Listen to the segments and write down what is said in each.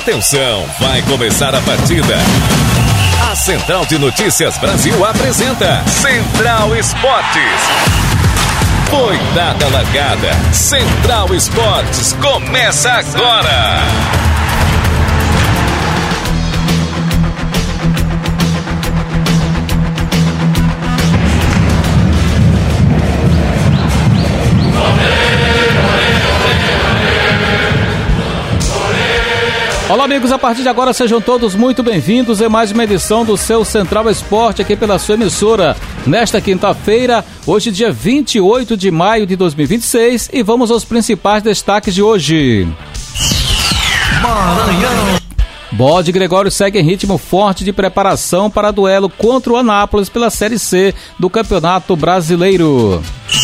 Atenção, vai começar a partida. A Central de Notícias Brasil apresenta Central Esportes. Foi dada a largada. Central Esportes começa agora. Olá amigos, a partir de agora sejam todos muito bem-vindos em mais uma edição do seu Central Esporte aqui pela sua emissora. Nesta quinta-feira, hoje dia 28 de maio de 2026 e vamos aos principais destaques de hoje. Maranhão. Bode Gregório segue em ritmo forte de preparação para duelo contra o Anápolis pela Série C do Campeonato Brasileiro.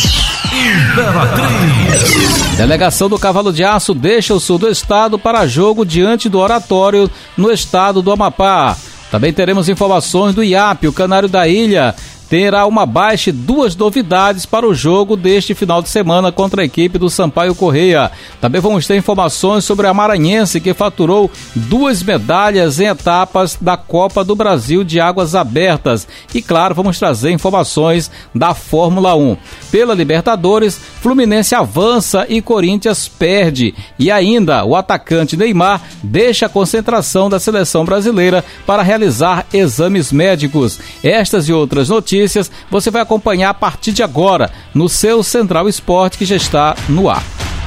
Delegação do Cavalo de Aço deixa o sul do estado para jogo diante do Oratório no estado do Amapá. Também teremos informações do IAP, o Canário da Ilha terá uma baixa e duas novidades para o jogo deste final de semana contra a equipe do Sampaio Correia. Também vamos ter informações sobre a Maranhense, que faturou 2 medalhas em etapas da Copa do Brasil de Águas Abertas. E claro, vamos trazer informações da Fórmula 1. Pela Libertadores, Fluminense avança e Corinthians perde. E ainda, o atacante Neymar deixa a concentração da seleção brasileira para realizar exames médicos. Estas e outras notícias você vai acompanhar a partir de agora no seu Central Esporte, que já está no ar.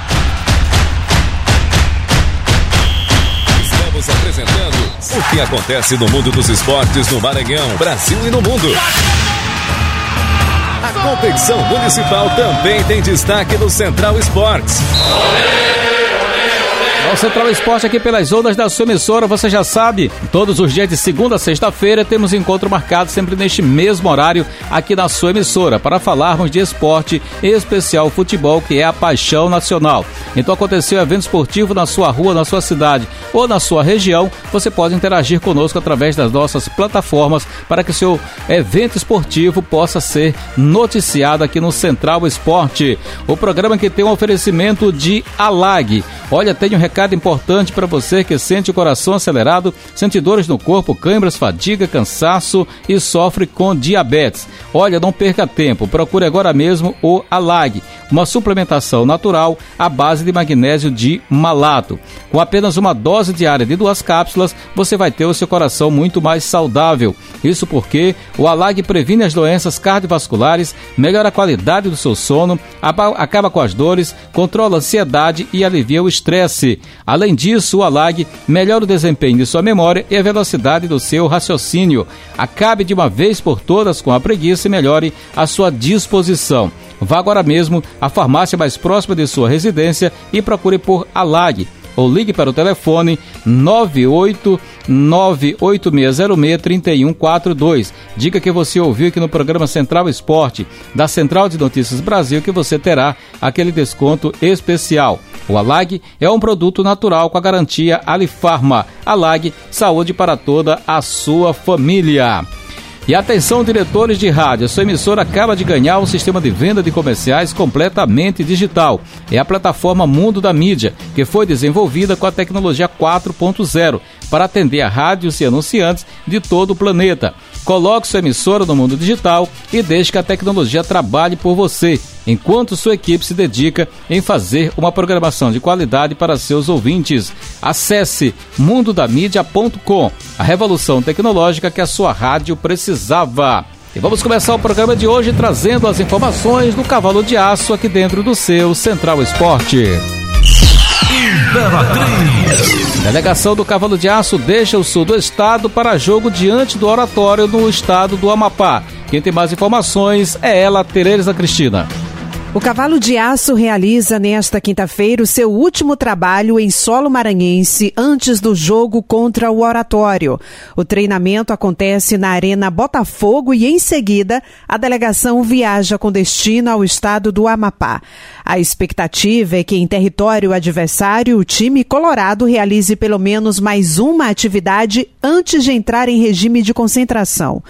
Estamos apresentando o que acontece no mundo dos esportes no Maranhão, Brasil e no mundo. A competição municipal também tem destaque no Central Esportes. O Central Esporte aqui pelas ondas da sua emissora, você já sabe, todos os dias de segunda a sexta-feira temos encontro marcado sempre neste mesmo horário aqui na sua emissora para falarmos de esporte, em especial futebol, que é a paixão nacional. Então aconteceu evento esportivo na sua rua, na sua cidade ou na sua região, você pode interagir conosco através das nossas plataformas para que o seu evento esportivo possa ser noticiado aqui no Central Esporte. O programa que tem um oferecimento de Alag. Olha, tem um recado importante para você que sente o coração acelerado, sente dores no corpo, câimbras, fadiga, cansaço e sofre com diabetes. Olha, não perca tempo, procure agora mesmo o Alag, uma suplementação natural à base de magnésio de malato. Com apenas uma dose diária de 2 cápsulas, você vai ter o seu coração muito mais saudável. Isso porque o Alag previne as doenças cardiovasculares, melhora a qualidade do seu sono, acaba com as dores, controla a ansiedade e alivia o estresse. Além disso, o Alag melhora o desempenho de sua memória e a velocidade do seu raciocínio. Acabe de uma vez por todas com a preguiça e melhore a sua disposição. Vá agora mesmo à farmácia mais próxima de sua residência e procure por Alag. Ou ligue para o telefone 98986063142. Diga que você ouviu aqui no programa Central Esporte, da Central de Notícias Brasil, que você terá aquele desconto especial. O Alag é um produto natural com a garantia Alifarma. Alag, saúde para toda a sua família. E atenção, diretores de rádio, a sua emissora acaba de ganhar um sistema de venda de comerciais completamente digital. É a plataforma Mundo da Mídia, que foi desenvolvida com a tecnologia 4.0 para atender a rádios e anunciantes de todo o planeta. Coloque sua emissora no mundo digital e deixe que a tecnologia trabalhe por você, enquanto sua equipe se dedica em fazer uma programação de qualidade para seus ouvintes. Acesse mundodamídia.com, a revolução tecnológica que a sua rádio precisava. E vamos começar o programa de hoje trazendo as informações do Cavalo de Aço aqui dentro do seu Central Esporte. Delegação do Cavalo de Aço deixa o sul do estado para jogo diante do Oratório no estado do Amapá. Quem tem mais informações é ela, Tereza Cristina. O Cavalo de Aço realiza nesta quinta-feira o seu último trabalho em solo maranhense antes do jogo contra o Oratório. O treinamento acontece na Arena Botafogo e, em seguida, a delegação viaja com destino ao estado do Amapá. A expectativa é que, em território adversário, o time colorado realize pelo menos mais uma atividade antes de entrar em regime de concentração.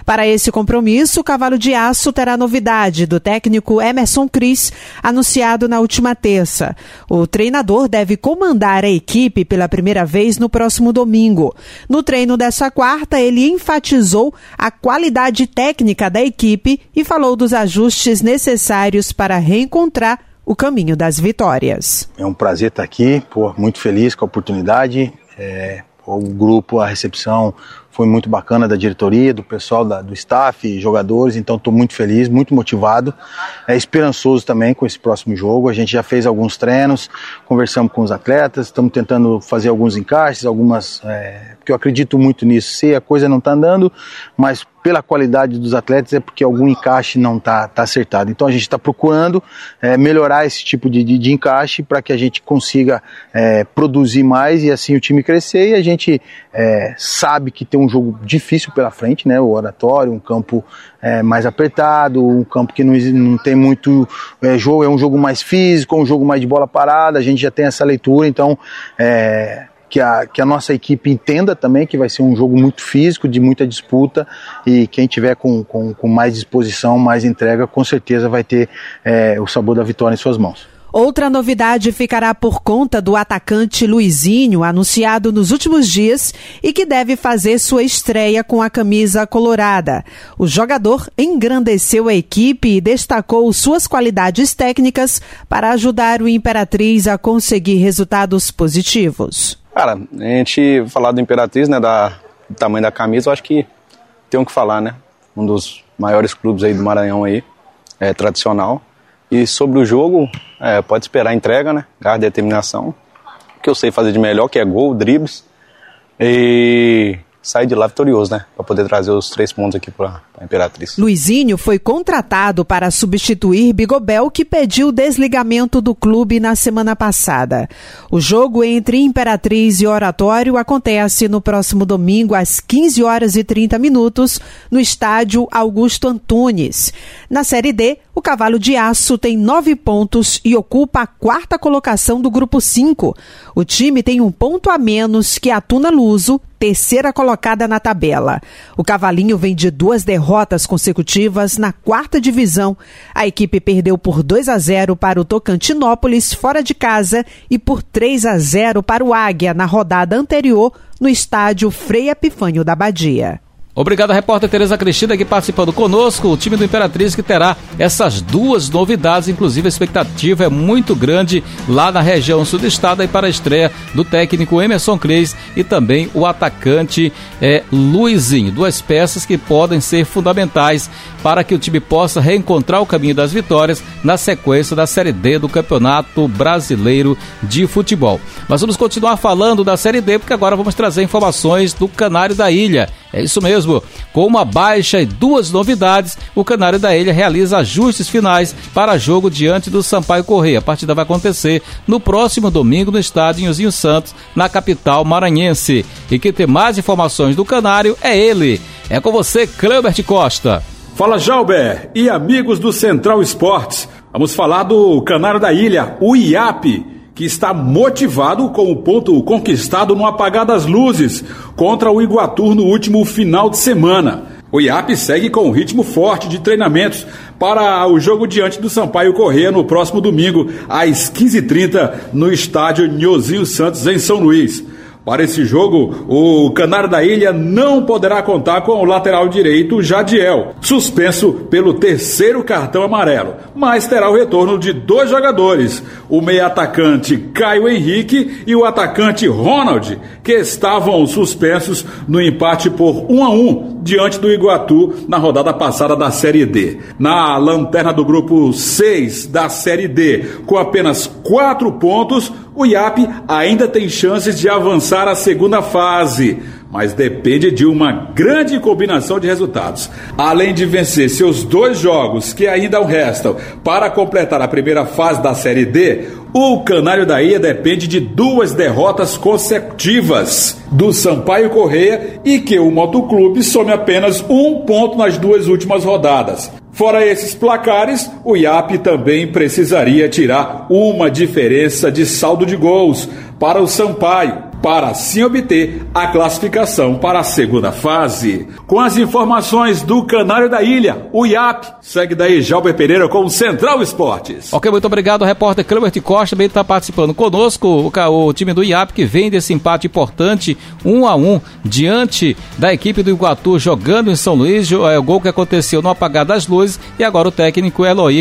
Para esse compromisso, o Cavalo de Aço terá novidade do técnico Emerson Cris, anunciado na última terça. O treinador deve comandar a equipe pela primeira vez no próximo domingo. No treino dessa quarta, ele enfatizou a qualidade técnica da equipe e falou dos ajustes necessários para reencontrar o caminho das vitórias. É um prazer estar aqui, muito feliz com a oportunidade. O grupo, a recepção foi muito bacana da diretoria, do pessoal, do staff, jogadores, então estou muito feliz, muito motivado, esperançoso também com esse próximo jogo. A gente já fez alguns treinos, conversamos com os atletas, estamos tentando fazer alguns encaixes, porque eu acredito muito nisso. Se a coisa não está andando, mas pela qualidade dos atletas é porque algum encaixe não está acertado. Então a gente está procurando melhorar esse tipo de encaixe para que a gente consiga produzir mais e assim o time crescer. E a gente sabe que tem um jogo difícil pela frente, né? O Oratório, um campo mais apertado, um campo que não tem muito jogo, é um jogo mais físico, um jogo mais de bola parada. A gente já tem essa leitura, então que a nossa equipe entenda também que vai ser um jogo muito físico, de muita disputa, e quem tiver com mais disposição, mais entrega, com certeza vai ter o sabor da vitória em suas mãos. Outra novidade ficará por conta do atacante Luizinho, anunciado nos últimos dias e que deve fazer sua estreia com a camisa colorada. O jogador engrandeceu a equipe e destacou suas qualidades técnicas para ajudar o Imperatriz a conseguir resultados positivos. Cara, a gente falar do Imperatriz, né, do tamanho da camisa, eu acho que tem o que falar, né? Um dos maiores clubes aí do Maranhão aí, tradicional. E sobre o jogo, pode esperar a entrega, né? Garra e determinação. O que eu sei fazer de melhor, que é gol, dribles. E sair de lá vitorioso, né? Para poder trazer os 3 pontos aqui para a Imperatriz. Luizinho foi contratado para substituir Bigobel, que pediu o desligamento do clube na semana passada. O jogo entre Imperatriz e Oratório acontece no próximo domingo às 15h30 no estádio Augusto Antunes. Na Série D, o Cavalo de Aço tem 9 pontos e ocupa a 4ª colocação do Grupo 5. O time tem 1 ponto a menos que a Tuna Luso, 3ª colocada na tabela. O Cavalinho vem de 2 derrotas consecutivas na 4ª divisão. A equipe perdeu por 2-0 para o Tocantinópolis fora de casa e por 3-0 para o Águia na rodada anterior no estádio Frei Epifânio da Badia. Obrigado, a repórter Tereza Cristina, aqui participando conosco, o time do Imperatriz que terá essas 2 novidades, inclusive a expectativa é muito grande lá na região sul do estado, aí para a estreia do técnico Emerson Cris e também o atacante Luizinho, 2 peças que podem ser fundamentais para que o time possa reencontrar o caminho das vitórias na sequência da Série D do Campeonato Brasileiro de Futebol. Mas vamos continuar falando da Série D, porque agora vamos trazer informações do Canário da Ilha. É isso mesmo, com uma baixa e 2 novidades, o Canário da Ilha realiza ajustes finais para jogo diante do Sampaio Corrêa. A partida vai acontecer no próximo domingo no estádio Nhozinho Santos, na capital maranhense. E quem tem mais informações do Canário é ele. É com você, Cleubert Costa. Fala, Jalber e amigos do Central Esportes. Vamos falar do Canário da Ilha, o IAP, que está motivado com o ponto conquistado no apagar das luzes contra o Iguatu no último final de semana. O IAP segue com um ritmo forte de treinamentos para o jogo diante do Sampaio Corrêa no próximo domingo, às 15h30, no estádio Nhozinho Santos, em São Luís. Para esse jogo, o Canário da Ilha não poderá contar com o lateral direito Jadiel, suspenso pelo 3º cartão amarelo, mas terá o retorno de 2 jogadores, o meia-atacante Caio Henrique e o atacante Ronald, que estavam suspensos no empate por 1-1 diante do Iguatu na rodada passada da Série D. Na lanterna do grupo 6 da Série D, com apenas 4 pontos, o IAP ainda tem chances de avançar à segunda fase, mas depende de uma grande combinação de resultados. Além de vencer seus 2 jogos que ainda o restam para completar a primeira fase da Série D, o Canário da Ilha depende de 2 derrotas consecutivas do Sampaio Corrêa e que o Motoclube some apenas 1 ponto nas 2 últimas rodadas. Fora esses placares, o IAP também precisaria tirar uma diferença de saldo de gols para o Sampaio, para assim obter a classificação para a segunda fase. Com as informações do Canário da Ilha, o IAP, segue daí Jalber Pereira com o Central Esportes. Ok, muito obrigado, o repórter Cleber Costa também está participando conosco, o time do IAP que vem desse empate importante 1-1 diante da equipe do Iguatu jogando em São Luís, o gol que aconteceu no apagar das luzes, e agora o técnico Eloy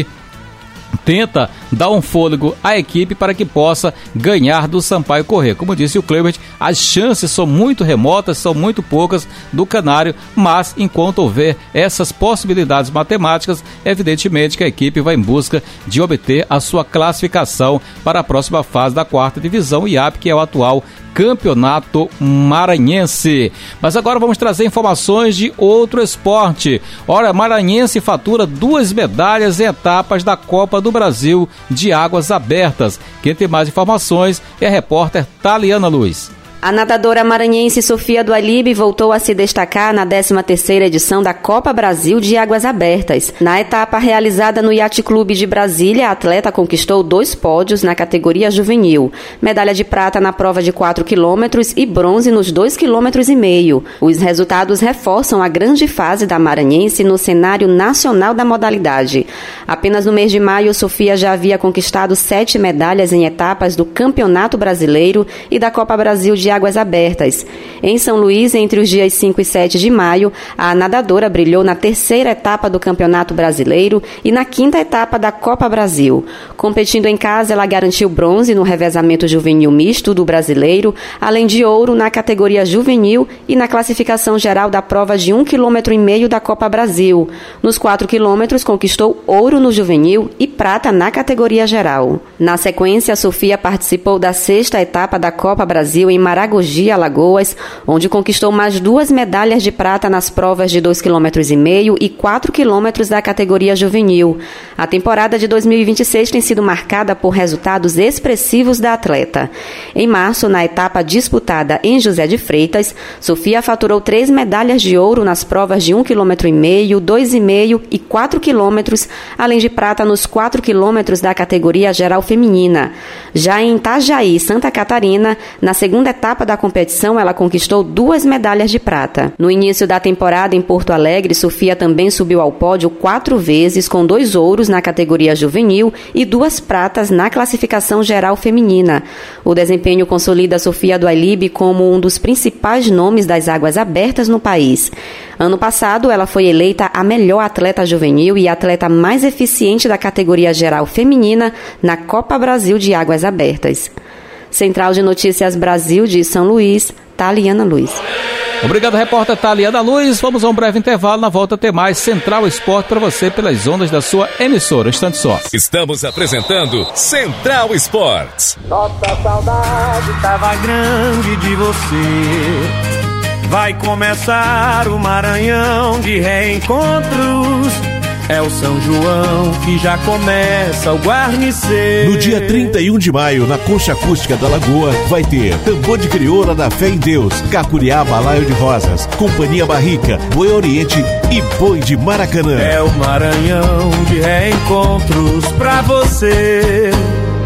tenta dar um fôlego à equipe para que possa ganhar do Sampaio Corrêa. Como disse o Cleber, as chances são muito remotas, são muito poucas do Canário, mas enquanto houver essas possibilidades matemáticas, evidentemente que a equipe vai em busca de obter a sua classificação para a próxima fase da 4ª divisão, o IAP, que é o atual Campeonato Maranhense. Mas agora vamos trazer informações de outro esporte. Olha, Maranhense fatura 2 medalhas em etapas da Copa do Brasil de Águas Abertas. Quem tem mais informações é a repórter Taliana Luiz. A nadadora maranhense Sofia do Alibe voltou a se destacar na 13ª edição da Copa Brasil de Águas Abertas. Na etapa realizada no Yacht Clube de Brasília, a atleta conquistou 2 pódios na categoria juvenil, medalha de prata na prova de 4 km e bronze nos 2,5 km. Os resultados reforçam a grande fase da maranhense no cenário nacional da modalidade. Apenas no mês de maio, Sofia já havia conquistado 7 medalhas em etapas do Campeonato Brasileiro e da Copa Brasil de Águas Abertas. Em São Luís, entre os dias 5 e 7 de maio, a nadadora brilhou na 3ª etapa do Campeonato Brasileiro e na 5ª etapa da Copa Brasil. Competindo em casa, ela garantiu bronze no revezamento juvenil misto do Brasileiro, além de ouro na categoria juvenil e na classificação geral da prova de 1,5 km da Copa Brasil. Nos 4 km, conquistou ouro no juvenil e prata na categoria geral. Na sequência, a Sofia participou da 6ª etapa da Copa Brasil em Maragogi, Alagoas, onde conquistou mais 2 medalhas de prata nas provas de 2,5 km e 4 km da categoria juvenil. A temporada de 2026 tem sido marcada por resultados expressivos da atleta. Em março, na etapa disputada em José de Freitas, Sofia faturou 3 medalhas de ouro nas provas de 1,5 km, 2,5 e 4 km, além de prata nos 4 km da categoria geral feminina. Já em Itajaí, Santa Catarina, na 2ª etapa da competição, ela conquistou 2 medalhas de prata. No início da temporada em Porto Alegre, Sofia também subiu ao pódio 4 vezes, com 2 ouros na categoria juvenil e 2 pratas na classificação geral feminina. O desempenho consolida Sofia do Alibe como um dos principais nomes das águas abertas no país. Ano passado, ela foi eleita a melhor atleta juvenil e a atleta mais eficiente da categoria geral feminina na Copa Brasil de Águas Abertas. Central de Notícias Brasil de São Luís, Taliana Luiz. Obrigado, repórter Taliana Luiz. Vamos a um breve intervalo. Na volta tem mais Central Esporte para você pelas ondas da sua emissora. Instante só. Estamos apresentando Central Esportes. Nossa saudade tava grande de você. Vai começar o Maranhão de reencontros. É o São João que já começa o guarnecer. No dia 31 de maio, na Concha Acústica da Lagoa, vai ter Tambor de Crioula da Fé em Deus, Cacuriá Balaio de Rosas, Companhia Barrica, Boi Oriente e Boi de Maracanã. É o Maranhão de reencontros pra você.